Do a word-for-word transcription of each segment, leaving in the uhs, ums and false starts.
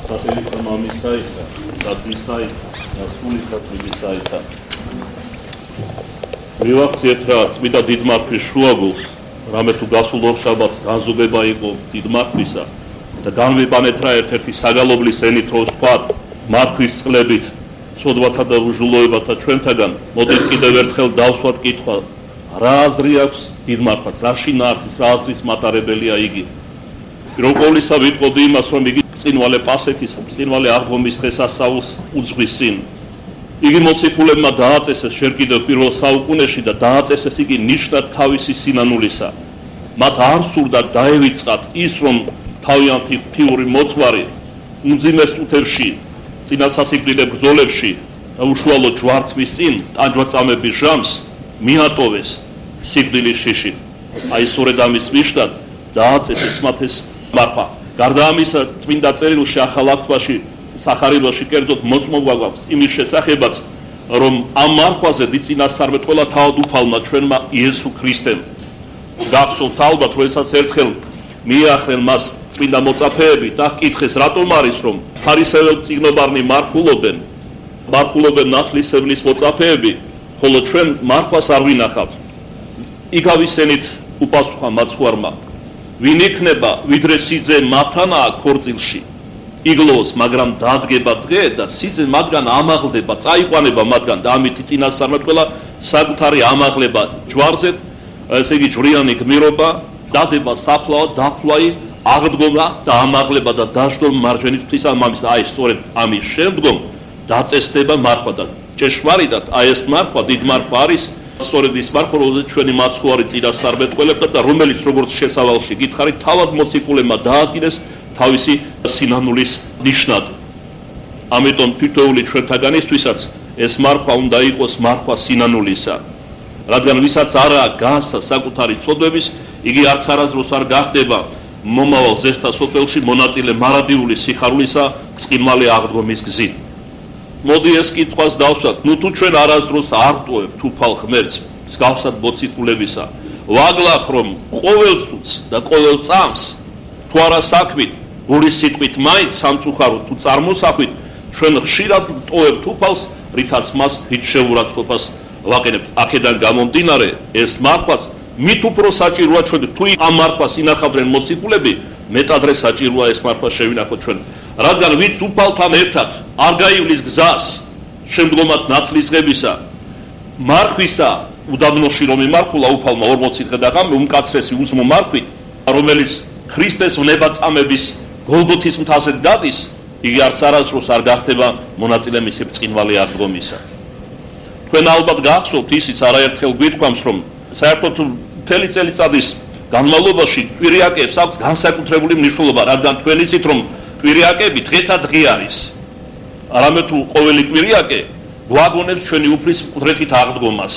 Satellita mamisaita, satvisaita, naskulita tvisaita. Მივახციეთ რა წმინდა დიდმარხვის შუაგულს, რამე თუ გასულ ორშაბათს განზოგება იყო დიდმარხვისა და განვიბანეთ რა ერთ-ერთი საგალობლის ენით რო ვთქვათ, მარხვის წყლებით, ცოდვათა და უჟულოებათა ჩვენთაგან, მოდით კიდევ ერთხელ დავსვათ კითხვა, რა აზრი აქვს დიდმარხვას, რა შინაარსის, რა აზრის მატარებელია იგი. პირველ ყოვლისა ვიტყოდი იმას, რომ იგი წინვალე პასექის, წინვალე აღდგომის დღესასწაულს უძღვის წინ. იგი მოციქულებმა დააწესეს შენ კიდევ პირველ საუკუნეში და დააწესეს იგი ნიშნად თავისი სინანულისა. მათ არ სურდა დაევიწყათ ის, რომ თავიანთი ფიური მოძღვარი უმძიმეს წუთებში, წინასასიკვდილე ბრძოლებში და უშუალოდ ჯვარცმის წინ ტანჯვაწამების ჟამს მიატოვეს სიკვდილის შიში. აი სწორედ ამის ნიშნად დააწესეს მათ ეს მარხვა. გარდა ამისა, წმინდა წერილში ახალ აქტში სახარებაში კერძოდ მოწმობა გვაქვს იმის შესახებაც, რომ ამ მარხვაზე დიწინასწარმეთ ყველა თავადუფალმა ჩვენმა იესო ქრისტემ. გახსოვთ ალბათ, როდესაც ერთხელ მიახრენ მას წმინდა მოწაფეები და ჰკითხეს, რატომ არის რომ ფარისეველ წიგნობარნი მარხულობენ, მარხულობენ ნათლისმცემლის მოწაფეები, ხოლო ჩვენ მარხვას არ ვინახავთ. იგავისენით უპასუხა მაცხვარმა, ვინ იქნება, ვიდრე სიძე მათთანაა ქორწილში. იგლოს, მაგრამ დადგება დღე და სიძე მათგან ამაღლდება, წაიყვანება მათგან და ამით წინასწარმეთ ყველა საკუთარი ამაღლება ჯვარზე, ესე იგი ჯვრიანი გმირობა, დადება საფლავა, დაფლავი, აღდგომა და ამაღლება და დაშდო მარჯვენით ღვთისმამის. აი სწორედ ამის შემდგომ დაწესდება მარხვა და ჭეშმარიტად აი ეს მარხვა, დიდ მარხვა არის, სწორედ ის მარხვა, რომელზეც ჩვენი მაცხვარი წინასწარმეთ ყველებდა და რომელიც როგორც შესავალში გითხარით, თავად მოციქულებმა დაადგინეს თავისი სინანულის ნიშნად. ამიტომ თითოეული ჩვენთაგანისთვისაც ეს მარხვა უნდა იყოს მარხვა სინანულისა. რადგან ვისაც არა გასა საკუთარი ცოდვების, იგი არც არასდროს არ გახდება მომავალ ზესთა სოფელში მონაწილე მარადიული სიხარულისა წყინვალე აღდგომის გზით. მოდი ეს კითხვას დავსვათ, ნუ თუ ჩვენ არასდროს არ ტოვებთ უფალ ღმერთს, მსგავსად მოციქულებისა, ვაგლახ რომ ყოველ წუთს და ყოველ წამს თუ არა საქმით, გულის სიტყვით მაინც სამწუხაროდ თუ წარმოსახვით, ჩვენ ხშირად ტოვებთ უფალს, რითაც მას დიდ შეურაცხყოფას ვაყენებთ. აქედან გამომდინარე, ეს მარხვაც მით უფრო საჭიროა ჩვენ, თუ ამ მარხვას ინახავდნენ მოციქულები, მეტადრე საჭიროა ეს მარხვა შევინახოთ ჩვენ. რადგან ვინც უფალთან ერთად არ გაივლის გზას შემდგომად ნათლისღებისა, მარხვისა უდაბნოში რომ იმარხულა უფალმა ორმოცი დღე და ღამე უმკაცრესი უსმო მარხვით, რომელიც ქრისტეს ვნებაწამების გოლგოთის მთაზე გადის, იგი არც არასდროს არ გახდება მონაწილე მისი ბრწყინვალე აღდგომისა. თქვენ ალბათ გახსოვთ ისიც არაერთხელ გვითქვამს, რომ საერთოდ მთელი წელიწადის განმავლობაში კვირიაკებს აქვს განსაკუთრებული მნიშვნელობა, რადგან თქვენ იცით, რომ კვირიაკები დღეთა დღე არის. არამედ თუ ყოველი კვირიაკე გვაგონებს ჩვენი უფლის მკვდრეთით აღდგომას.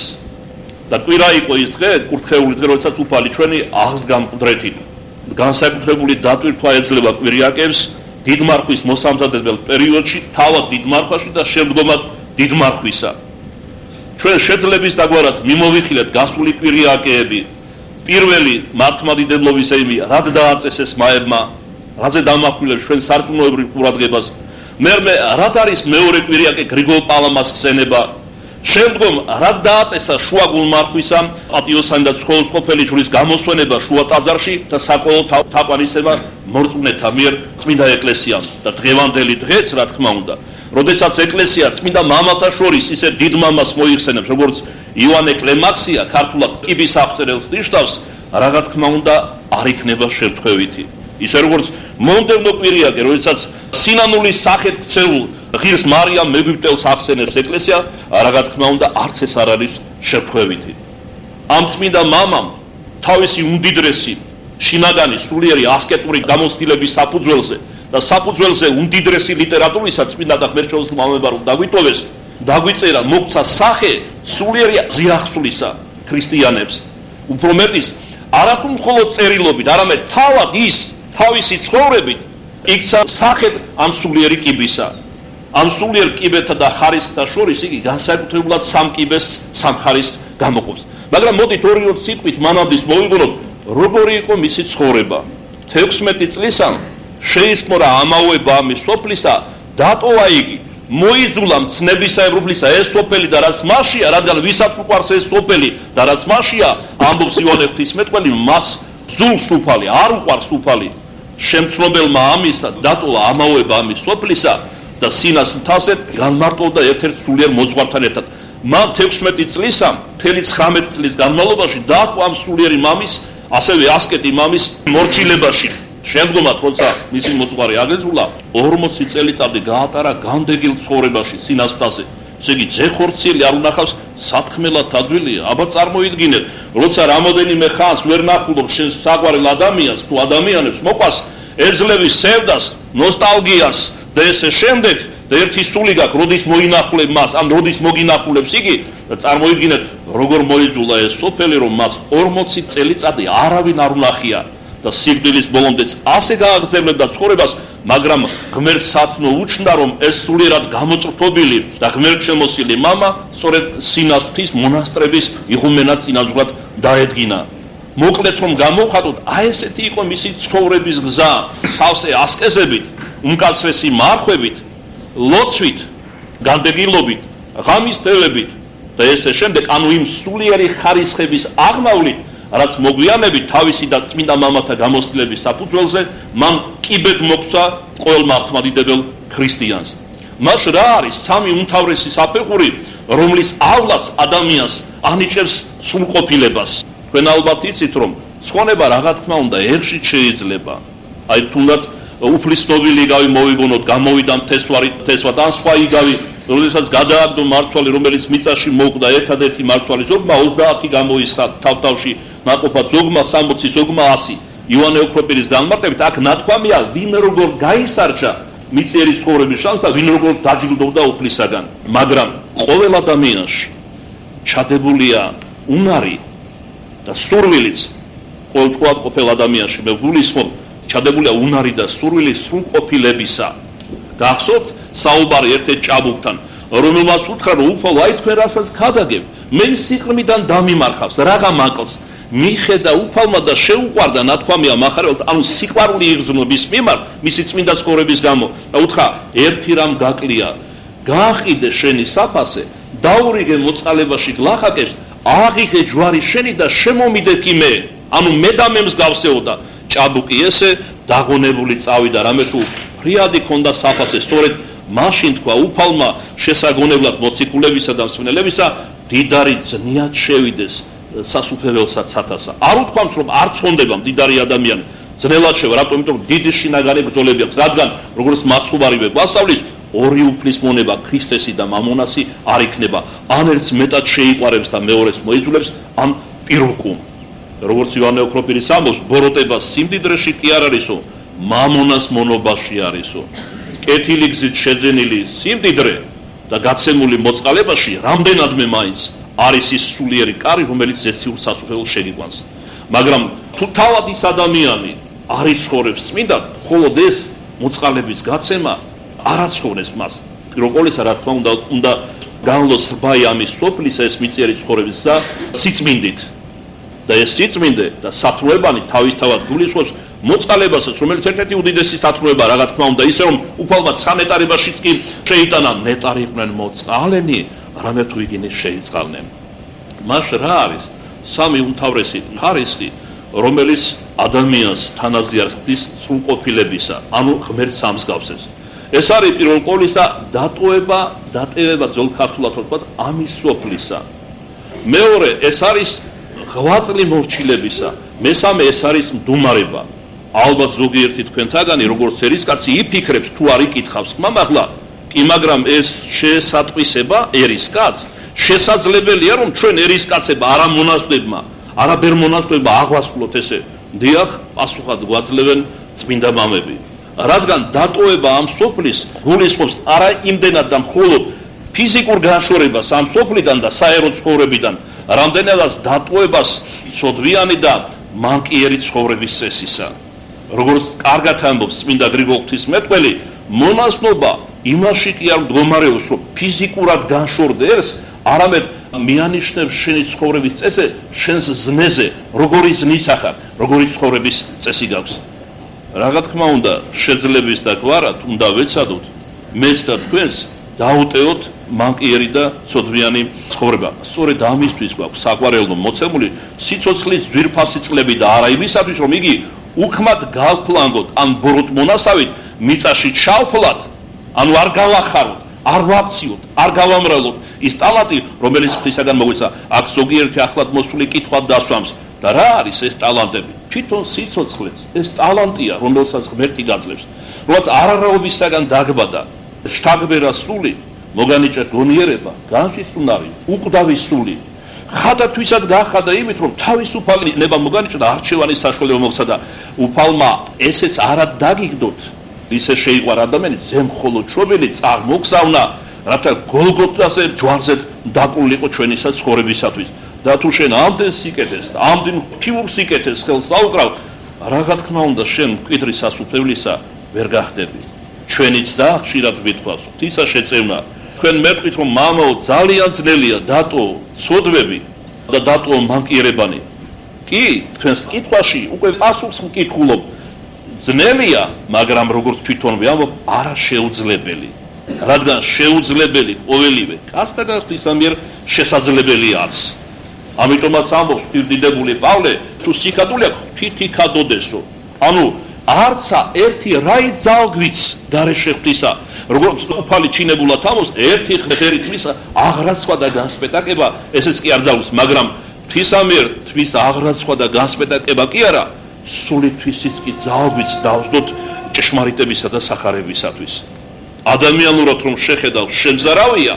და კვირა იყო ის დღე, კურთხეული დღე, როდესაც უფალი ჩვენი აღსდგა მკვდრეთით. განსაკუთრებული დატვირთვა ეძლევა კვირიაკებს დიდმარხვის მოსამზადებელ პერიოდში, თავად დიდმარხვაში და შემდგომად დიდმარხვისა. ჩვენ შეძლების დაგვარად მიმოვიხილეთ გასული კვირიაკეები. პირველი მართლმადიდებლობის ემია, რად დააწესეს მაებმა, რაზე დამახვილებს ჩვენ სარწმუნოებრივ ყურადღებას. მერმე, რად არის მეორე კვირიაკე გრიგოლ პალამას ხსენება. შემდგომ რად დააწესა შუაგულ მარხვისა, პატიოსანი და ცხოველმყოფელი ჯვრის გამოსვენება შუა ტაძარში და საყოველთაო თაყვანისება მორწმუნეთა მიერ წმინდა ეკლესიამ და დღევანდელი დღეც, რა თქმა უნდა, როდესაც ეკლესია წმინდა მამათა შორის ისე დიდ მამას მოიხსენებს, როგორც იოანე კლემაქსია, ქართულად კიბის აღწერელს ნიშნავს, რა თქმა უნდა არ იქნება შემთხვევითი. ისე როგორც მომდევნო კვირიაკე, როდესაც სინანულის სახით ქცეულ ღირს მარიამ მეგვიპტელს ახსენებს ეკლესია, რა თქმა უნდა არც ეს არ არის შემთხვევითი. ამ წმინდა მამამ თავისი უმდიდრესი შინაგანი სულიერი ასკეტური გამოცდილების საფუძველზე და საფუძველზე უმდიდრესი ლიტერატურისა წმინდა და ღმერთშეულს მამებმა რომ დაგვიტოვეს, დაგვიწერა, მოგცა სახე სულიერი ზიახსულისა ქრისტიანებს. უფრო მეტის, არათუ მხოლოდ წერილობით, არამედ თავად ის თავისი ცხოვრებით იქცა სახედ ამ სულიერი კიბისა. ამ სულიერ კიბეთა და ხარისხთა შორის იგი განსაკუთრებულად სამ კიბეს, სამ ხარისხს გამოყოფს. მაგრამ მოდით ორი-ორი სიტყვით მანამდე მოვიგონოთ, როგორი იყო მისი ცხოვრება. თექვსმეტი წლისა შეისმორა ამაოება ამის სოფლისა, დატოვა იგი, მოიძულა მცნებისა ევროპლისა ეს სოფელი და რაც მასია, რადგან ვისაც უყვარს ეს სოფელი და რაც მასია, ამბობს ივანე ღვთისმეტყველი, მას ზულს უფალი, არ უყვარს უფალი. შემცნობელმა ამისა დატოვა ამაოება ამის სოფლისა და სინას მთაზე განმარტოვდა ერთ-ერთ სულიერ მოძღვართან ერთად. მან თექვსმეტი წლისა, მთელი ცხრამეტი წლის განმავლობაში დაჰყვა ამ სულიერი მამის, ასევე ასკეტი მამის მორჩილებაში. შემდგომად, როცა მისი მოძღვარი აგეძულა, ორმოცი წელიწადი გაატარა განდეგილ ცხოვრებაში სინას მთაზე. ესე იგი, ძეხორციელი არ უნახავს სათხმელად ადვილია. აბა წარმოიდგინეთ, როცა რამოდენიმე ხანს ვერ ნახულობ შენ საყვარელ ადამიანს თუ ადამიანებს მოყვას ეძლევის სევდას, ნოსტალგიას და ესე შემდეგ და ერთი სული გაქვს, როდის მოინახულებ მას, ამ როდის მოგინახულებს იგი და წარმოიდგინეთ, როგორ მოიძულა ეს სოფელი, რომ მას ორმოცი წელიწადი არავინ არ უნახია და სიკვდილის ბოლომდეც ასე გააგრძელებდა ცხოვრებას, მაგრამ ღმერთს სათნო უჩნდა, რომ ეს სულიერად გამოწრფობილი და ღმერთშემოსილი მამა სწორედ სინას მთის მონასტრების იღუმენად წინაზღვრად დაედგინა. მოკლედ რომ გამოვხატოთ, აი ესეთი იყო მისი ცხოვრების გზა, სავსე ასკეზებით, უმკაცრესი მარხვებით, ლოცვით, განდეგილობით, ღამისთელებით და ესე შემდეგ, ანუ იმ სულიერი ხარისხების აღმავლით, რაც მოგვიანებით თავისი და წმინდა მამათა გამოცდილების საფუძველზე მან კიბედ მოგვცა ყოველმა ართმადიდებელ ქრისტიანს. მას რა არის სამი უმთავრესი საფეხური, რომლისავლას ადამიანს ანიჭებს სრულყოფილებას. თქვენ ალბათ იცით, რომ ცხოვრება რა თქმა უნდა ერთშიც შეიძლება. აი თუნდაც უფლის ცნობილი იგავი მოვიგონოთ, გამოვიდა მთესვარი მთესვა და სხვა იგავი, როდესაც გადააგდო მართვალი, რომელიც მიწაში მოკვდა, ერთადერთი მართვალი, ზოგმა ოცდაათი გამოისხა თავთავში ნაყოფად, ზოგმა სამოცი, ზოგმა ასი. ივანე ოქროპირის განმარტებით აქ ნათქვამია, ვინ როგორ გაისარჩა მიწიერი ცხოვრების შანსს და ვინ როგორ დაჯილდოვდა უფლისაგან. მაგრამ ყოველ ადამიანში ჩადებულია უნარი და სურვილიც, ყოველწლიურად ყოფილ ადამიანში მე გულისხმობ, ჩადებულია უნარი და სურვილი სრულყოფილებისა. გახსოვთ საუბარი ერთ-ერთ ჭაბუკთან, რომელმაც უთხრა, რომ უფალო, აი თქვენ რასაც ქადაგებ, მე სიყრმიდან დამიმარხავს, რაღა მაკლს. მიხედა უფალმა და შეუყვარდა, ნათქვამია მახარებელთ, ანუ სიყვარული იღრძნო მის მიმართ, მისი წმინდა ცხოვრების გამო და უთხრა, ერთი რამ გაკლია, გააყიდე შენი საფასე, დაურიგე მოწყალებაში გლახაკებს, აღიღე ჯვარი შენი და შემომიდე კი მე. ანუ მე და მე მსგავსეოდა. ჭაბუკი ესე დაღონებული წავიდა, რამე თუ ფრიადი ქონდა საფასე, სწორედ მაშინ თქვა უფალმა შესაგონებლად მოციქულებისა და მსმენელებისა, დიდარი ძნიად შევიდეს სასუფეველსაც სათასა. არ უთქვამს, რომ არ ცხონდება მდიდარი ადამიანი, ძნელად შევა, რატომ? იმიტომ რომ დიდი შინაგანი ბრძოლები აქვს, რადგან როგორც მასხუბარივე გვასწავლის, ორი უფლის მონება, ქრისტესი და მამონასი არ იქნება. ან ერთს მეტად შეიყვარებს და მეორეს მოიძულებს, ან პირუკუმ. როგორც ივანე ოქროპირის ამბობს, ბოროტება სიმდიდრეში კი არ არისო, მამონას მონობაში არისო. კეთილი გზით შეძენილი სიმდიდრე და გაცემული მოწყალებაში რამდენადმე მაინც არის ის სულიერი კარი, რომელიც ზეციურ სასუფეველს შეგიყვანს. მაგრამ თუ თავად ის ადამიანი არ იცხოვრებს წმინდად, მხოლოდ ეს მოწყალების გაცემა არ აცხოვრებს მას. პირველ ყოვლისა, რა თქმა უნდა, უნდა განლოს რბაი ამის სოფლის ეს მიწიერი ცხოვრების და სიწმინდით. და ეს სიწმინდე და სათნოებანი თავისთავად გულისხმობს მოწყალებასაც, რომელიც ერთ-ერთი უდიდესი სათნოება, რა თქმა უნდა, ისე რომ უფალმა სანეტარებაშიც კი შეიტანა, ნეტარი იყვნენ მოწყალენი, რამე თუ იგინე შეიწყალნენ. მას რა არის სამი უმთავრესი ხარისხი, რომელიც ადამიანს თანაზიარს ხდის სრულყოფილებისა, ანუ ღმერთს ამსგავსებს. ეს არის პირველ ყოვლისა დატოვება, დატევება ძველ ქართულად ვთქვათ, ამის სოფლისა. მეორე, ეს არის ღვაწლი მორჩილებისა. მესამე, ეს არის მდუმარება. ალბათ ზოგიერთი თქვენთაგანი, როგორც ერისკაცი იფიქრებს, თუ არ იკითხავს ხმამაღლა, კი მაგრამ ეს შეესატყვისება ერისკაცს შესაძლებელია, რომ ჩვენ ერისკაცება არა მონაზვნებმა, არა ბერ მონაზვნებმა აღვასრულოთ ესე. დიახ, პასუხად გვაძლევენ წმინდა მამები. რადგან დატოვება ამ სოფლის გულისხმობს არა იმდენად და მხოლოდ ფიზიკურ განშორებას ამ სოფლიდან და საერო ცხოვრებიდან, რამდენადაც დატოვებას სოდვიანი და მანკიერი ცხოვრების წესისა. როგორც კარგად ამბობს წმინდა გრიგოლ ღვთისმეტყველი, მონაზვნობა იმაში კი არ მდგომარეობს, რომ ფიზიკურად განშორდე ერს, არამედ მიანიშნებს შენი ცხოვრების წესზე, შენს ზნეზე, როგორი ზნისა ხარ, როგორი ცხოვრების წესი გაქვს. რა თქმა უნდა, შეძლების და გვარად უნდა ვეცადოთ მეც და თქვენს დაუტევოთ მანკიერი და სოდვიანი ცხოვრება. სწორედ ამისთვის გვაქვს საყვარელო მოცემული სიცოცხლის ძვირფასი წლები და არა იმისათვის, რომ იგი უქმად გავფლანგოთ ან ბოროტ მონასავით მიწაში ჩავფლათ, ანუ არ გავახაროთ, არ ვაქციოთ, არ გავამრავლოთ ის ტალანტი, რომელიც ღვთისაგან მოგვეცა. აქ ზოგიერთი ახლად მოსული კითხვა დასვამს და რა არის ეს ტალანტები? თვითონ სიცოცხლეც ეს ტალანტია, რომელსაც ღმერთი გაძლევს. როცა არარაობისაგან დაგბადა შთაგბერა სული, მოგანიჭა გონიერება, განშისუნარი, უკვდავი სული. ხადა თვისად გახადა იმით, რომ თავისუფალი ნება მოგანიჭა და არჩევანის საშუალება მოგცადა. უფალმა ესეც არა დაგიგდოთ, ისე შეიყვარა ადამიანი, ზემხოლოდ შობილი წარმოგზავნა, რათა გოლგოთაზე ჯვარზე დაკრულიყო ჩვენისა ცხოვრებისათვის. და თუ შენ ამდენ სიკეთეს და ამდენ ფიურ სიკეთეს ხელს დაუკრავ, რა თქმა უნდა შენ მკვიდრის სასუფევლისა ვერ გახდები. ჩვენიც და ხშირად ვითქვას, ღვთისა შეწევნა. თქვენ მეთქვით, რომ მამაო ძალიან ძნელია დატო სოდვები და დატო მანკიერებანი. კი, თქვენს კითხვაში უკვე პასუხს მკითხულობ. ძნელია, მაგრამ როგორც თვითონ ვამბობ, არა შეუძლებელი. რადგან შეუძლებელი ყოველივე კაცთა და ღვთისა მიერ შესაძლებელი არის. ამიტომაც ამბობს პირდიდებული პავლე, თუ სიკადული აქვს, თითიქა დოდესო. ანუ არცა ერთი რაი ძალგვიც გარეშე ღვთისა, როგორც უფალი ჩინებულად ამბობს, ერთი ხერით მისა აღრაცხვა და განსპეტაკება, ესეც კი არ ძალვის, მაგრამ ღვთისა მიერ თვის აღრაცხვა და განსპეტაკება კი არა, სულითვისიც კი ძალგვიც დავსდოთ ჭეშმარიტებისა და სახარებისათვის. ადამიანურად რომ შეხედავ შემზარავია,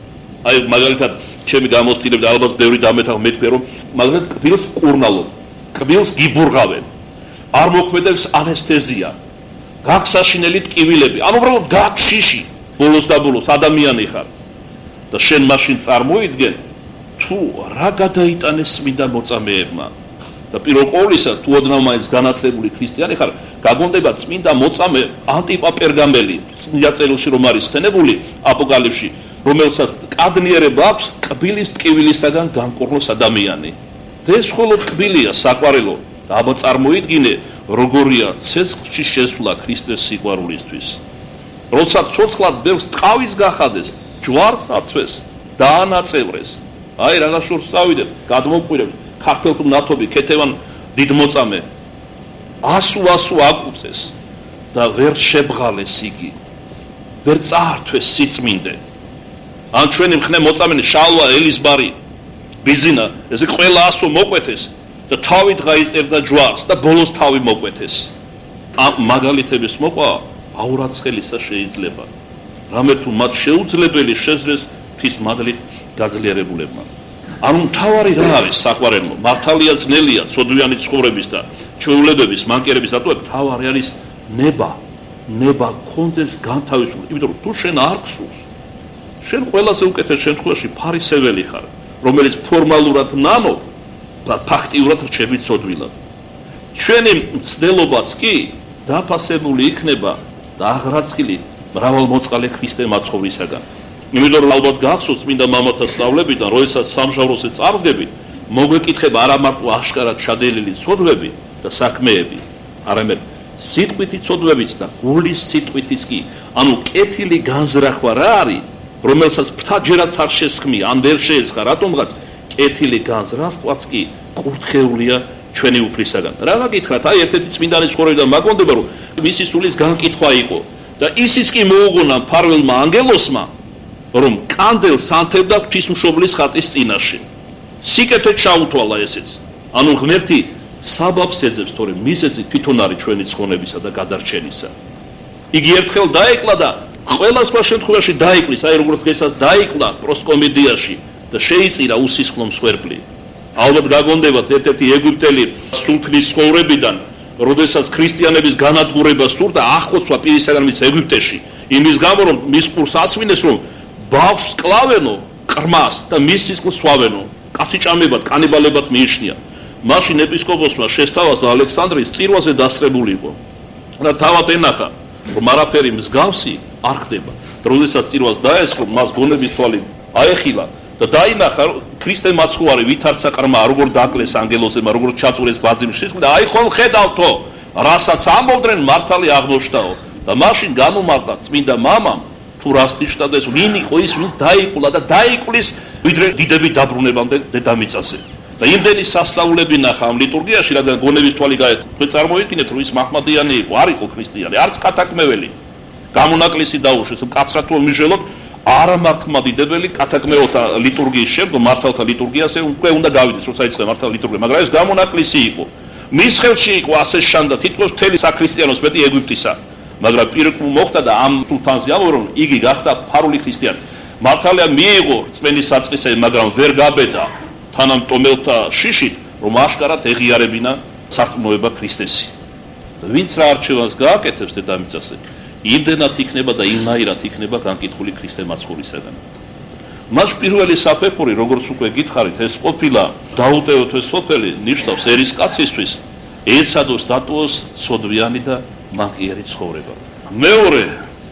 აი მაგალითად ჩემი გამოცდილები და ალბათ ბევრი დამეთავ მეთქვე, რომ მაგალითად კბილს ყურნალობ, კბილს გიბურღავენ, არ მოქმედებს ანესთეზია, გაგსაშინელი ტკივილები, ანუ უბრალოდ გაგშიში, ბოლოს და ბოლოს ადამიანი ხარ და შენ მაშინ წარმოიდგენ, თუ რა გადაიტანეს წმინდა მოწამეებმა და პირველ ყოვლისა, თუ ოდნავ მაინც განათლებული ქრისტიანი ხარ, გაგონდება წმინდა მოწამე ანტიპა პერგამელი, წმინდა წერილში რომ არის ხსენებული აპოკალიფში, რომელსაც კადნიერება აქვს კბილის ტკივილისაგან განკურნოს ადამიანი. და ეს მხოლოდ კბილია საყვარელო და აბა წარმოიდგინე, როგორია ცეცხლში შესვლა ქრისტეს სიყვარულისთვის. როცა ცოცხლად ბევრს ტყავის გახადეს, ჯვარს აცვეს, დაანაწევრეს. აი რა შორს წავიდეთ, გადმოყვირებს ქართველ ნათობი ქეთევან დიდ მოწამე. ასუ-ასუ აკუწეს და ვერ შებღალეს იგი. ვერ წაართვეს სიწმინდე. ან ჩვენი მხნე მოწამენი შალვა ელისბარი ბიზინა, ესე ყველა ასო მოკვეთეს და თავით გაიწერდა ჯვარს და ბოლოს თავი მოკვეთეს. ამ მაგალითების მოყვა აურაცხელისა შეიძლება. რამე თუ მათ შეუძლებელი შეძლეს ღვთის მადლით გაძლიერებულებმა. ანუ მთავარი რა არის საყვარელო? მართალია ძნელია ცოდვიანი ცხოვრების და ჩვეულებების, მანკიერების დატოვა, მთავარი არის ნება. ნება გქონდეს განთავისუფლება, იმიტომ რომ თუ შენ არ გსურს, შენ ყველაზე უკეთეს შემთხვევაში ფარისეველი ხარ, რომელიც ფორმალურად ნანო და ფაქტიურად რჩები ცოდვილად. ჩვენი მცდელობაც კი დაფასებული იქნება და აღრაცხილი მრავალმოწყალე ქრისტე მაცხოვრისაგან. იმიტომ რომ ალბათ გახსოვს წმინდა მამათა სწავლებიდან, როდესაც სამჟავროზე წარვდები, მოგვეკითხება არა მარტო აშკარად შადელილი ცოდვები და საქმეები, არამედ სიტყვითი ცოდვებიც და გულის სიტყვითიც კი, ანუ კეთილი განზრახვა რა არის, რომელსაც ფრთაჯერაც არ შესხმია, ან ვერ შეეცხა, რატომღაც კეთილი განზრახვაც კი კურთხეულია ჩვენი უფლისაგან. რა გაკითხრათ, აი ერთ-ერთი წმინდანის ცხოვრებიდან მაგონდება, რომ მისი სულის განკითხვა იყო და ისიც კი მოუგონა მფარველმა ანგელოსმა, რომ კანდელს ანთებდა ღვთისმშობლის ხატის წინაშე. სიკეთე ჩაუთვალა ესეც. ანუ ღმერთი საბაბს ეძებს, თორემ მიზეზი თვითონ არის ჩვენი ცხონებისა და გადარჩენისა. იგი ერთხელ დაეკლა და ყველა სხვა შემთხვევაში დაიკლის, აი როგორც დღესაც დაიკლა პროსკომედიაში და შეიწირა უსისხლო მსხვერპლი. ალბათ გაგონდებათ ერთ-ერთი ეგვიპტელი სულთნის ცხოვრებიდან, როდესაც ქრისტიანების განადგურება სურდა, ახოსვა პირისაგან მის ეგვიპტეში, იმის გამო რომ მის ყურს ასვინეს, რომ ბავშვს კლავენო, ყრმას და მის სისხლს სვავენო, კაციჭამებად, კანიბალებად მიიჩნია. მაშინ ეპისკოპოსმა შესთავაზა ალექსანდრიის წირვაზე დასწრებული იყო. და თავად ენახა, რომ არაფერი მსგავსი არ ხდება. როდესაც წირვას დაესხო, მას გონების თვალი აეხილა და დაინახა ქრისტე მაცხოვარი ვითარცა ყრმა, როგორ დაკლეს ანგელოზებმა, როგორ ჩაწურეს ბაძიმ სისხლი და აი ხომ ხედავთო, რასაც ამბობდნენ მართალი აღმოჩნდაო და მაშინ გამომართა წმინდა მამამ თუ რას ნიშნავდეს ვინ იყო ის ვინც დაიკულა და დაიკulis ვიდრე დიდები დაბრუნებამდე დედამიწაზე და იმდენი სასწაულები ნახა ამ ლიტურგიაში რადგან გონების თვალი გაეთ თქვენ წარმოიდგინეთ რომ ის მაჰმადიანი იყო არ იყო ქრისტიანი არც კათაკმეველი გამონაკლისი დაუშვეს მკაცრად თუ მიჟელოთ არამართლმადიდებელი კათაკმეოთა ლიტურგიის შემდგომ მართალთა ლიტურგიაზე უკვე უნდა გავიდეს როცა იწყება მართალთა ლიტურგია მაგრამ ეს გამონაკლისი იყო მის ხელში იყო ასე შანდა თითქოს მთელი საქრისტიანოს მეტი ეგვიპტისა მაგრამ პირკმ მოხდა და ამ სულთანზე ამბობ რომ იგი გახდა ფარული ქრისტიანი მართალია მიიღო რწმენის საწყისები მაგრამ ვერ გაბედა თანამტომელთა შიშით რომ აშკარად ეღიარებინა სარწმუნოება ქრისტესი ვინც რა არჩევანს გააკეთებს დედამიწაზე იმდენად იქნება და იმნაირად იქნება განკითხული ქრისტე მაცხოვრისგან მას პირველი საფეხური როგორც უკვე გითხარით ეს ყოფილა დაუტევოთ ეს სოფელი ნიშნავს ერისკაცისთვის ეცადოს დატოვოს სოდვიანი და მანკიერი ცხოვრება მეორე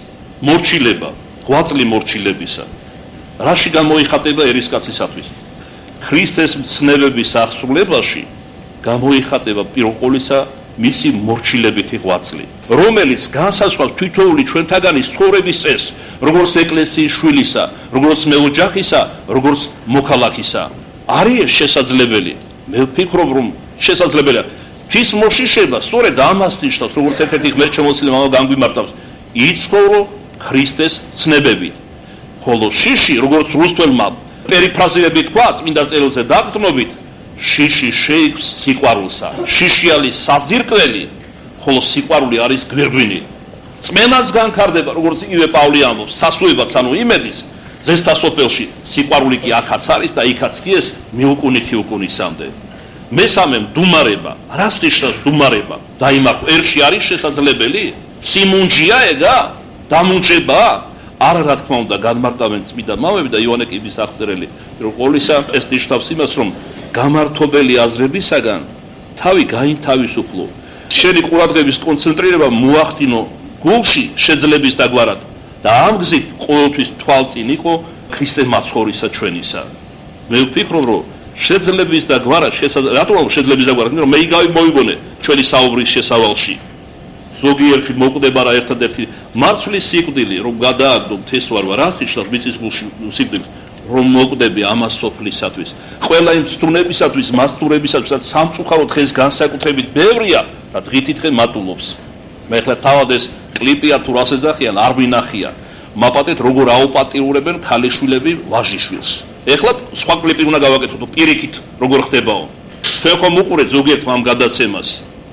მორჩილება ღვაწლი მორჩილებისა რაში გამოიხატება ერისკაცისათვის ქრისტეს მცნებების აღსრულებაში გამოიხატება პირველ ყოვლისა მისი მორჩილებითი ღვაწლი რომელიც განსაზღვრავს თითოეული ჩვენთაგანის ცხოვრების წესს როგორც ეკლესიის შვილისა როგორც მეოჯახისა როგორც მოქალაქისა არის შესაძლებელი მე ვფიქრობ რომ შესაძლებელია თვის მოშიშება სწორედ ამას ნიშნავს როგორც ერთ-ერთი ღმერთშემოცილი მამა განგვიმარტავს იცხოვრო ქრისტეს ცნებებით ხოლო შიში როგორც რუსთველმა პერიფრაზირებით თქვა წმინდა წერილზე დაგტნობით შიში შეიქმს სიყვარულსა შიშიალის საძირკველი ხოლო სიყვარული არის გვირგვინი წმენას განკარდება როგორც იგივე პავლე ამბობს სასუებაც ანუ იმედის ზესტასოფელში სიყვარული კი აქაც არის და იქაც კი ეს მიუკუნითი უკუნისამდე მესამე მდუმარება რას ნიშნავს მდუმარება დაიმარხო ერში არის შესაძლებელი სიმუნჯია ეგა დამუნჯება არა რა თქმა უნდა განმარტავენ წმინდა მამები და იოანე კიბის აღწერელი რომ ყოვლისა ეს ნიშნავს იმას რომ გამართობელი აზრებისაგან თავი გაინთავისუფლო შენი ყურადღების კონცენტრირება მოახდინო გულში შეძლების დაგვარად და ამ გზით ყოველთვის თვალწინ იყო ქრისტე მაცხოვრისა ჩვენისა მე ვფიქრობ რომ შეძლების დაგვარად რატომ შეძლების დაგვარად რომ მე იგავი მოვიგონე ჩვენი საუბრის შესავალში ზოგიერთი მოკვდება რა ერთადერთი მარცვლის სიკვდილი რომ გადააგდო მთესვარვა რას ნიშნავს მიწის გულში სიკვდილს რომ მოკვდები ამას სოფლისათვის ყველა იმ ცდუნებისათვის მასტურებისათვის სამწუხარო დღეს განსაკუთრებით ბევრია და დღითიდღე მატულობს მე ხლა თავად ეს კლიპია თუ რას ეძახიან არ მინახია მაპატეთ როგორ აუპატიურებენ ქალიშვილები ვაჟიშვილს ეხლა სხვა კლიპი უნდა გავაკეთო პირიქით როგორ ხდებაო თქვენ ხომ უყურეთ ზოგიერთ ამ გადაცემას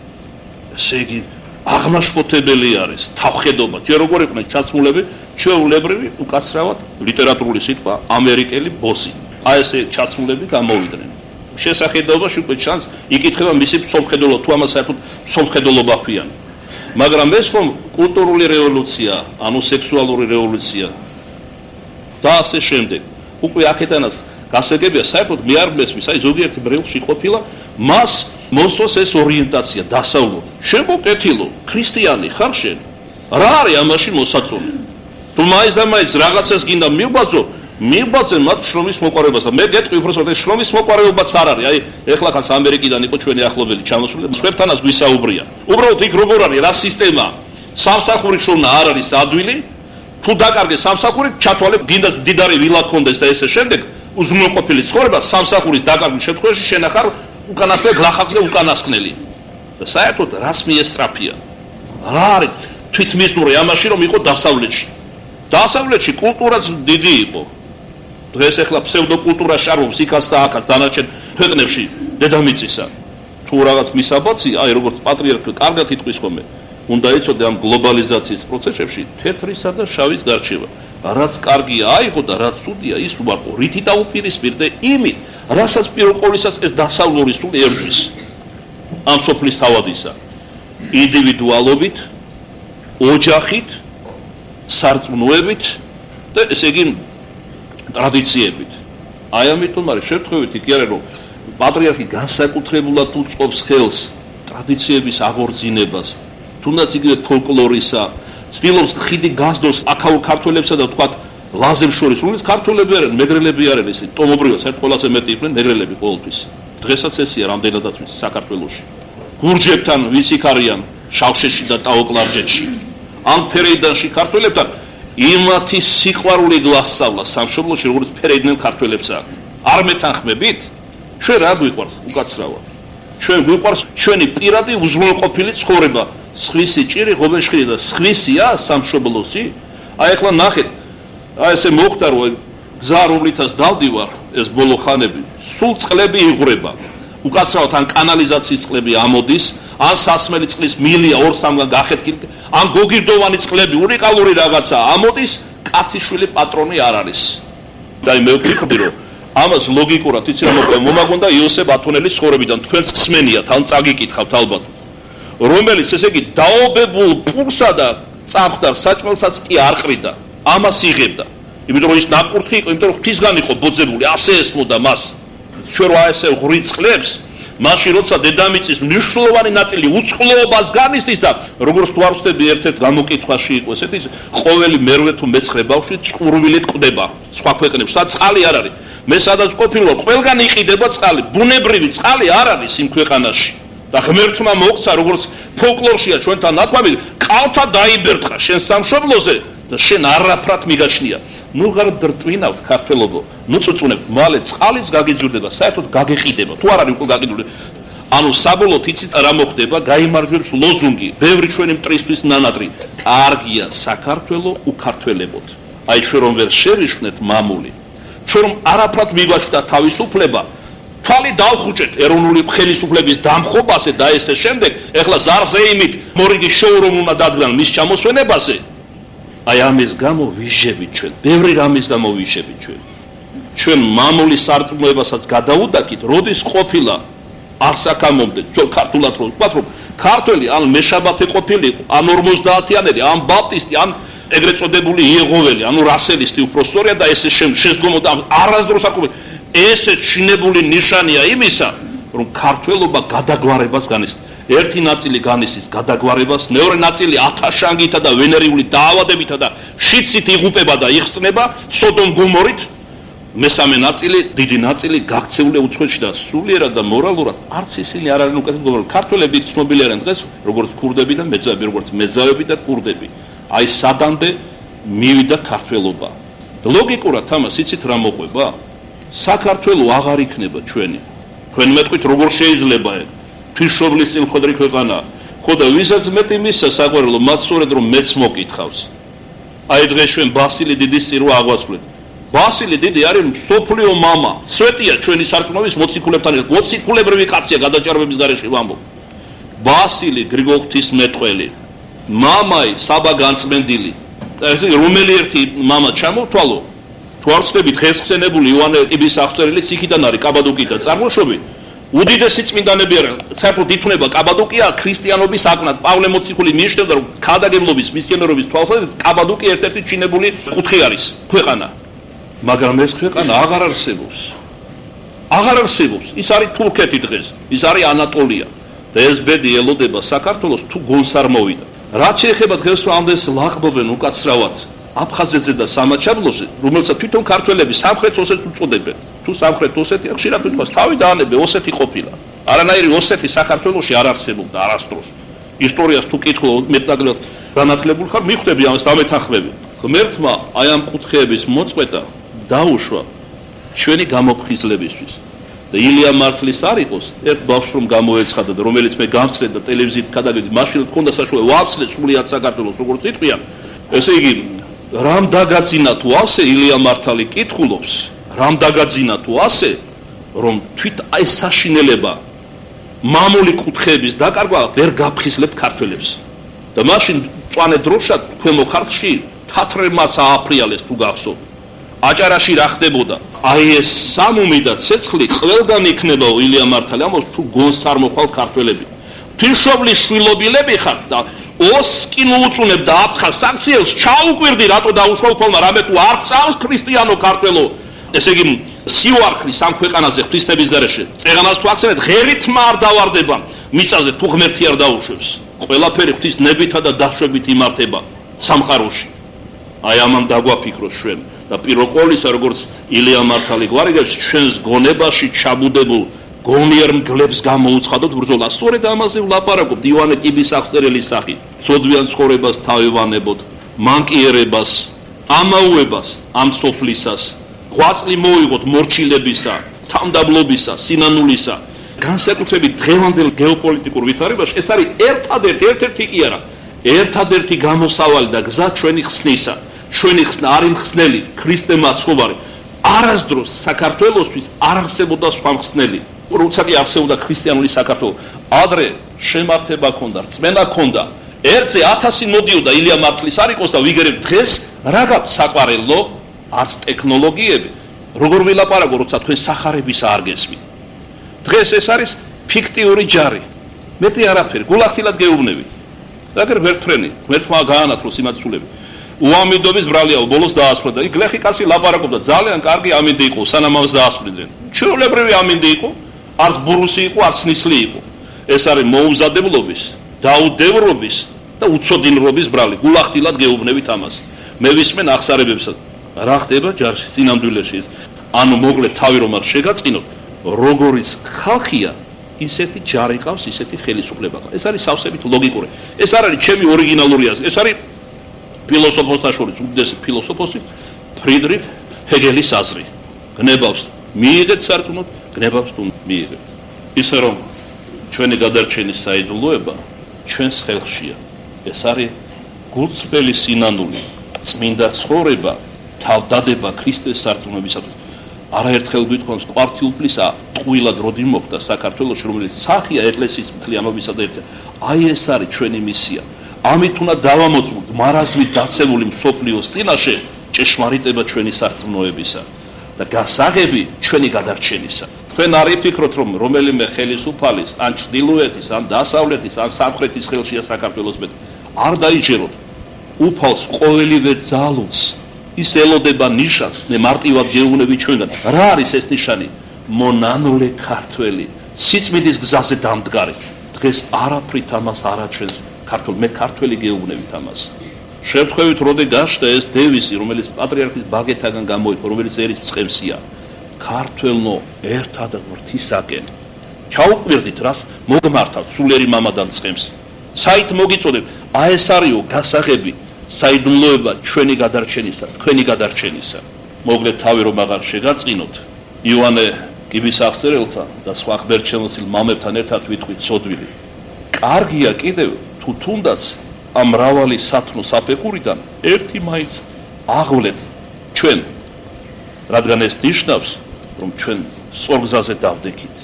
ესე იგი აღმაშფოთებელი არის თავხედობა ჯერ როგორ იყვნენ ჩაცმულები ჩვეულებრივი უკაცრავად ლიტერატურული სიტყვა ამერიკელი ბოსი აი ესე ჩაცმულები გამოვიდნენ შესახედაობაში უკვე ჩანს იკითხება მისი სომხედელობა თუ ამას საერთოდ სომხედელობა ქვიან მაგრამ ეს ხომ კულტურული რევოლუცია ანუ სექსუალური რევოლუცია და ასე შემდეგ უკვე აქედანაც გასაგებია საერთოდ მე არ მესმის აი ზოგიერთი ბრეილში ყოფილა მას მოსწოს ეს ორიენტაცია დასავლური შემოკეთილო ქრისტიანი ხარ შენ რა არის ამაში მოსაწონი თუ მაინც და მაინც რაღაცას გინდა მივბაძო მივბაძე მათ შრომის მოყარებას მე გეტყვი უბრალოდ ეს შრომის მოყარებაც არ არის აი ეხლა ხანს ამერიკიდან იყო ჩვენი ახლობელი ჩამოსული სხვებთანაც გვისაუბრია უბრალოდ იქ როგორ არის რა სისტემა სამსახური შრომა არ არის ადვილი თუ დაკარგე სამსახური ჩათვალე გინდა დიდარი ვილა კონდეს და ესე შემდეგ უზრუნველყოფილი ცხოვრება სამსახურის დაკარგვის შემთხვევაში შენ ახარ უკანასკნელი გლახაკზე უკანასკნელი და საერთოდ რას მიესწრაფია რა არის თვითმისდური ამაში რომ იყო დასავლეთში დასავლეთში კულტურაც დიდი იყო დღეს ახლა ფსევდოკულტურა შარობს იქაც და აქაც დანარჩენ ქვეყნებში დედამიწისა თუ რაღაც მისაბაცი აი როგორც პატრიარქი კარგად იტყვის ხოლმე უნდა იცოდე ამ გლობალიზაციის პროცესებში თეთრისა და შავის გარჩევა რაც კარგია აიღო და რაც ცუდია ის უარყო რითი დაუპირისპირდე იმით რასაც პირველ ყოვლისას ეს დასავლური სული ერთვის ამ სოფლის თავადისა ინდივიდუალობით ოჯახით სარწმუნოებით და ესე იგი ტრადიციებით აი ამიტომ არის შემთხვევითი კი არა რომ პატრიარქი განსაკუთრებულად უწყობს ხელს ტრადიციების აღორძინებას თუნდაც იგივე ფოლკლორისა ცდილობს ხიდი გასდოს აქაურ ქართველებსა და თქვათ ლაზებს შორის რომელიც ქართველები არიან მეგრელები არიან ესე ტომობრივად ერთ ყველაზე მეტი იყვნენ მეგრელები ყოველთვის დღესაც ესია რამდენადაც ვიცი საქართველოში გურჯებთან ვის იქ არიან შავშეთში და ტაოკლარჯეთში ამ ფერეიდანში ქართველებთან იმათი სიყვარული გვასწავლა სამშობლოში როგორც ფერეიდნელ ქართველებსა არ მეთანხმებით ჩვენ რა გვიყვარს უკაცრავად ჩვენ გვიყვარს ჩვენი პირადი უზრუნველყოფილი ცხოვრება სხვისი ჭირი ღობეშხილი და სხვისია სამშობლოსი აი ახლა ნახეთ აი ესე მოხდა რომ გზა რომლითაც დავდივარ ეს ბოლო ხანები სულ წყლები იღვრება უკაცრავად ან კანალიზაციის წყლები ამოდის ან სასმელი წყლის მილია ორ სამგან გახეთქილი ან გოგირდოვანი წყლები უნიკალური რაღაცა ამოდის კაციშვილი პატრონი არ არის და მე ვფიქრობდი რომ ამას ლოგიკურად იცი რომ მომაგონდა იოსებ ათონელის ცხოვრებიდან თქვენს ხსმენიათ ან წაგიკითხავთ ალბათ რომელიც ესე იგი დაობებულ პურსა და წამხდარ საჭმელსაც კი არ ყრიდა ამას იღებდა იმიტომ რომ ის ნაკურთხი იყო იმიტომ რომ ღვთისგან იყო ბოძებული ასე ესმოდა მას ჩვენ რა ესე ღვრიწყლებს მაშინ როცა დედამიწის მნიშვნელოვანი ნაწილი უწყლობას განიცდის და როგორც თუ არ ვხდები ერთ-ერთ გამოკითხვაში იყო ესეთი ყოველი მერვე თუ მეცხრე ბავშვი წყურვილით კვდება სხვა ქვეყნებში და წყალი არ არის მე სადაც ყოფილი ვარ ყველგან იყიდება წყალი ბუნებრივი წყალი არ არის იმ ქვეყანაში და ღმერთმა მოღწა როგორც ფოლკლორშია ჩვენთან ნათქვამი ყავთა დაიბერთხა შენ სამშობლოზე და შენ არაფრად მიგაჩნია ნუ ღარ დრტვინავთ ქართველობო ნუ წუწუნებთ მალე წყალიც გაგიძურდება საერთოდ გაგეყიდება თუ არ არის უკვე გაგიდული ანუ საბოლოოდ იცით რა მოხდება გაიმარჯვებს ლოზუნგი ბევრი ჩვენი მტრისთვის ნანატრი კარგია საქართველო უქართველებოთ აი ჩვენ რომ ვერ შევიშვნეთ მამული ჩვენ რომ არაფრად მიგვაჩნდა თავისუფლება თვალი დავხუჭეთ ეროვნული ხელისუფლების დამხობაზე და ესე შემდეგ ეხლა ზარზეიმით მორიგი შოურომ უნდა დადგან მის ჩამოსვენებაზე აი ამის გამო ვიჟებით ჩვენ ბევრი რამის გამო ვიჟებით ჩვენ ჩვენ მამული სარწმუნოებასაც გადაუდაკით როდის ყოფილა არსაკამომდე ჩვენ ქართულად რომ ვთქვათ რომ ქართველი ან მეშაბათე ყოფილიყო ან ორმოცდაათიანები ან ბაპტისტი ან ეგრეთ წოდებული იეღოველი ანუ რასელისტი უპროსტორია და ესე შედგომოდა არასდროს არ ყოფილა ესე ჩინებული ნიშანია იმისა რომ ქართველობა გადაგვარებას განიცდის ერთი ნაწილი განიცდის გადაგვარებას მეორე ნაწილი ათაშანგითა და ვენერიული დაავადებითა და შიცით იღუპება და იხსნება სოდომ გომორით მესამე ნაწილი დიდი ნაწილი გაქცეულია უცხოეთში და სულიერად და მორალურად არც ისინი არ არიან უკეთეს გომორით ქართველები ცნობილი არიან დღეს როგორც ქურდები და მეძავები როგორც მეძავები და ქურდები აი სადამდე მივიდა ქართველობა ლოგიკურად ამას იცით რა მოყვება საქართველო აღარ იქნება ჩვენი თქვენ მეტყვით როგორ შეიძლება ეგ ფიშობლის წილხვედრი ქვეყანა ხო და ვისაც მეტი მისცა საყვარელო მას სწორედ რომ მეც მოკითხავს აი დღეს ჩვენ ბასილი დიდის წირვა აღვასრულეთ ბასილი დიდი არის სოფლიო მამა სვეტია ჩვენი სარწმუნოების მოციქულებთან ერთად მოციქულებრივი კაცია გადაჭარბების გარეშე ვამბობ ბასილი გრიგოლ ღვთისმეტყველი მამაი საბა განწმენდილი და ესე რომელი ერთი მამა ჩამოვთვალო თუ არ ვწდებით დღესხსენებული იოანე კიბის აღწერილიც იქიდან არის კაბადოკიიდან წარმოშობით უდიდესი წმინდანები არიან საერთოდ ითვლება კაბადოკია ქრისტიანობის აკვნად პავლე მოციქული მიიჩნევდა რომ ქადაგებლობის მისიონერობის თვალსაზრისით კაბადოკია ერთ-ერთი ჩინებული კუთხე არის ქვეყანა მაგრამ ეს ქვეყანა აღარ არსებობს აღარ არსებობს ის არის თურქეთი დღეს ის არის ანატოლია და ეს ბედი ელოდება საქართველოს თუ გონს არ მოვიდა რაც შეეხება დღეს რომ ამდენს ლაღბობენ უკაცრავად აფხაზეთზე და სამაჩაბლოზე რომელსაც თვითონ ქართველები სამხრეთ ოსეთს უწოდებენ თუ სამხრეთ ოსეთი ხშირად ვთქვას თავი დაანებე ოსეთი ყოფილა არანაირი ოსეთი საქართველოში არ არსებობდა არასდროს ისტორიას თუ კითხულობ მეტნაკლებად განათლებული ხარ მიხვდები ამას დამეთანხმები ღმერთმა აი ამ კუთხეების მოწყვეტა დაუშვა ჩვენი გამოფხიზლებისთვის და ილია მართლის არ იყოს ერთ ბავშვს რომ გამოეცხადა და რომელიც მე გამცრე და ტელევიზიით გადაგედი მაშინ თქონდა საშუალება ვაცლე სრულიად საქართველოს როგორც იტყვიან ესე იგი რამ დაგაძინა თუ ასე ილია მართალი კითხულობს რამ დაგაძინა თუ ასე რომ თვით აი საშინელება მამული კუთხეების დაკარგვა ვერ გაფხიზლებთ ქართველებს და მაშინ წვანე დროშად ქვემო ხარჯში თათრემაც ააფრიალეს თუ გახსოვთ აჭარაში რა ხდებოდა აი ეს სამუმი და ცეცხლი ყველგან იქნება ილია მართალი ამბობს თუ გონს არ მოხვალ ქართველები თიშობლის შვილობილები ხართ და ოსკინ უწუნებ და აფხაზ საქციელს ჩაუკვირდი რატო დაუშვა უფალმა რამე თუ არ წავს ქრისტიანო ქართველო ესე იგი სიوارქლის ამ ქვეყანაზე ღვთისნების გარეშე წეღანას თუ აქცევთ ღერით არ დავარდება მიწაზე თუ ღმერთი არ დაუშვებს ყველაფერი ღვთისნებითა და დაშვებით იმართება სამყაროში აი ამან დაგვაფიქროს ჩვენ და პირველ ყოვლისა როგორც ილია მართალი გვარიგებს ჩვენს გონებაში ჩაბუდებულ გონიერ მგლებს გამოუცხადოთ ბრძოლა. სწორედ ამაზე ვლაპარაკობთ ივანე კიბისახწერელის სახით. სოდვიან ცხოვრებას თავევანებოთ, მანკიერებას, ამაუებას, ამ სოფლისას, ღვაწლი მოიღოთ მორჩილებისა, თამდაბლობისა, სინანულისა. განსაკუთრებით დღევანდელ გეოპოლიტიკურ ვითარებაში ეს არის ერთადერთი, ერთ-ერთი კი არა, ერთადერთი გამოსავალი და გზა ჩვენი ხსნისა. ჩვენი ხსნა არის მხსნელი, ქრისტე მაცხოვარი. არასდროს საქართველოსთვის არ არსებობდა სხვა მხსნელი. როცა კი არსებობდა ქრისტიანული საქართველო, ადრე შემართება ჰქონდა, რწმენა ჰქონდა. ერთზე ათასი მოდიოდა ილია მართლის არ იყოს და ვიგერებ დღეს რა გაქვს საყვარელო, არც ტექნოლოგიები. როგორ ვილაპარაკო, როცა თქვენ სახარების არ გესმით. დღეს ეს არის ფიქტიური ჯარი. მეტი არაფერი, გულახდილად გეუბნებით. რაგერ ვერთფრენი, ვერთმა გაანათლო სიმაცულები. უამინდობის ბრალიაო, ბოლოს დაასრულა და იქ გლეხი კაცი ლაპარაკობდა, ძალიან კარგი ამინდი იყო, სანამ ამას დაასრულდნენ. ჩვეულებრივი ამინდი იყო, არც ბურუსი იყო, არც ნისლი იყო. ეს არის მოუმზადებლობის, დაუდევრობის და უცოდინრობის ბრალი. გულახდილად გეუბნებით ამას. მე ვისმენ ახსარებებსაც. რა ხდება ჯარში, სინამდვილეში? ანუ მოკლედ თავი რომ არ შეგაწყინოთ, როგორიც ხალხია, ისეთი ჯარი ყავს, ისეთი ხელისუფლება ყავს. ეს არის სავსებით ლოგიკური. ეს არ არის ჩემი ორიგინალური აზრი. ეს არის ფილოსოფოსთა შორის უდიდესი ფილოსოფოსი ფრიდრიხ ჰეგელის აზრი. გნებავს მიიღეთ სარწმუნოდ, გნებავს თუ მიიღეთ. ისე რომ ჩვენი გადარჩენის საიდუმლოება ჩვენს ხელშია. ეს არის გულწრფელი სინანული, წმინდა ცხოვრება, თავდადება ქრისტეს სარწმუნოებისათვის. არაერთხელ გვითხოვს კვართიუფლისა ტყუილად როდი მოხდა საქართველოში, რომელიც სახია ეკლესიის მთლიანობისა და ერთად. აი ეს არის ჩვენი მისია. ამით უნდა დავამოწმოთ მარაზმით დაცემული მსოფლიოს წინაშე ჭეშმარიტება ჩვენი სარწმუნოებისა და გასაღები ჩვენი გადარჩენისა. თქვენ არ იფიქროთ, რომ რომელიმე ხელისუფალის, ან ჩრდილოეთის, ან დასავლეთის, ან სამხრეთის ხელშია საქართველოს მეტ. არ დაიჯეროთ. უფალს ყოველივე ძალუც ის ელოდება ნიშანს, მე მარტივად გეუბნები ჩვენგან. რა არის ეს ნიშანი? მონანოლე ქართველი, სიწმინდის გზაზე დამდგარი. დღეს არაფრით ამას არ აჩვენს ქართველ, მე ქართველი გეუბნებით ამას. შევთხოვით, როდი გაშდა ეს დევიზი, რომელიც პატრიარქის ბაგეთაგან გამოიყო, რომელიც ერისმწყემსია. ქართველნო ერთად ღვთისაკენ. ჩაუკვირდით, რას მოგმართავთ სულიერი მამადან წყემს. საით მოგიწოდებ, აი ეს არისო გასაღები, საიდუმლოება ჩვენი გადარჩენისა, თქვენი გადარჩენისა. მოგლეთ თავი რომ აღარ შეგაწყინოთ. ივანე კიბისახწერელთან და სხვა ღმერთშემოსილ მამებთან ერთად ვიტყვით სოდვილი. კარგია კიდევ თუ თუნდაც ამ მრავალი სათნო საფეხურიდან ერთი მაინც აღვლეთ ჩვენ, რადგან ეს ნიშნავს, რომ ჩვენ სწორგზაზე დავდექით.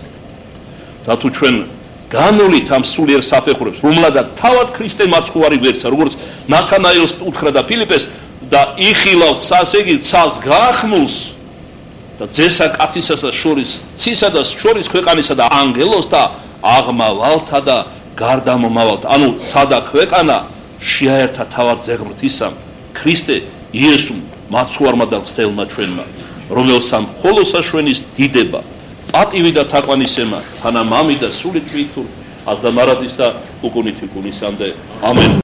და თუ ჩვენ განვლით ამ სულიერ საფეხურებს, რომლადაც თავად ქრისტე მაცხოვარი გვერდსა, როგორც ნათანაელს უთხრა და ფილიპეს და იხილავთ სასეგი ცას გაახმულს და ძესა კაცისასა შორის, ცისა და შორის ქვეყანისა და ანგელოს და აღმავალთა და გარდამომავალთ. ანუ სადა ქვეყანა შეაერთა თავად ზეღმრთისამ, ქრისტე იესუმ მაცხოვარმა და მცდელმა ჩვენმა, რომელსა მხოლოდ საშვენის დიდება, პატივი და თაყვანისემა, თანამამი და სული თვითურ, ազդამարադის და უკუნითი კუნისამდე. ამენ.